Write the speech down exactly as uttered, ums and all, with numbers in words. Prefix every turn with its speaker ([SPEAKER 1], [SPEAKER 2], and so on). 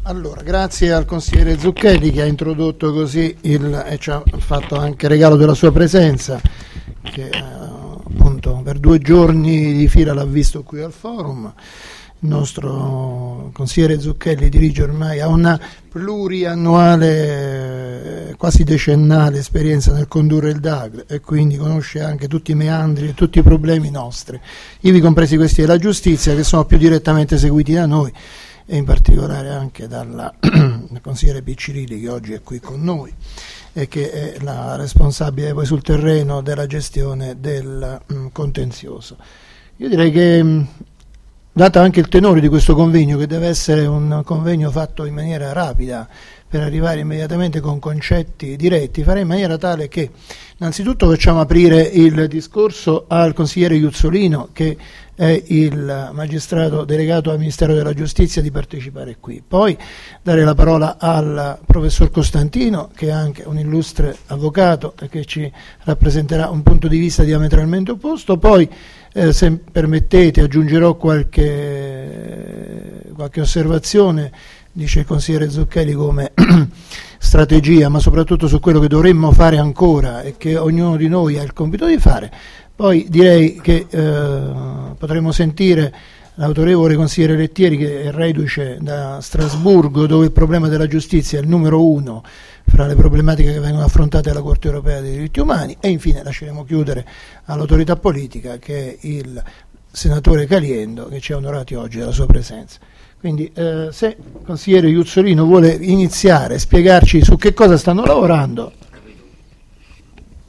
[SPEAKER 1] Allora, grazie al consigliere Zucchelli che ha introdotto così il, e ci ha fatto anche regalo della sua presenza, che eh, appunto per due giorni di fila l'ha visto qui al forum. Il nostro consigliere Zucchelli dirige ormai a una pluriannuale, quasi decennale esperienza nel condurre il D A G e quindi conosce anche tutti i meandri e tutti i problemi nostri, ivi compresi questi della giustizia, che sono più direttamente seguiti da noi e in particolare anche dal consigliere Piccirilli, che oggi è qui con noi e che è la responsabile poi sul terreno della gestione del mh, contenzioso. Io direi che mh, dato anche il tenore di questo convegno, che deve essere un convegno fatto in maniera rapida per arrivare immediatamente con concetti diretti, farei in maniera tale che innanzitutto facciamo aprire il discorso al consigliere Iuzzolino, che è il magistrato delegato al Ministero della Giustizia, di partecipare qui. Poi dare la parola al professor Costantino, che è anche un illustre avvocato e che ci rappresenterà un punto di vista diametralmente opposto. Poi, eh, se permettete, aggiungerò qualche, qualche osservazione, dice il consigliere Zucchelli, come strategia, ma soprattutto su quello che dovremmo fare ancora e che ognuno di noi ha il compito di fare. Poi direi che eh, potremo sentire l'autorevole consigliere Lettieri, che è reduce da Strasburgo, dove il problema della giustizia è il numero uno fra le problematiche che vengono affrontate alla Corte Europea dei Diritti Umani, e infine lasceremo chiudere all'autorità politica, che è il senatore Caliendo, che ci ha onorati oggi della sua presenza. Quindi eh, se il consigliere Iuzzolino vuole iniziare a spiegarci su che cosa stanno lavorando,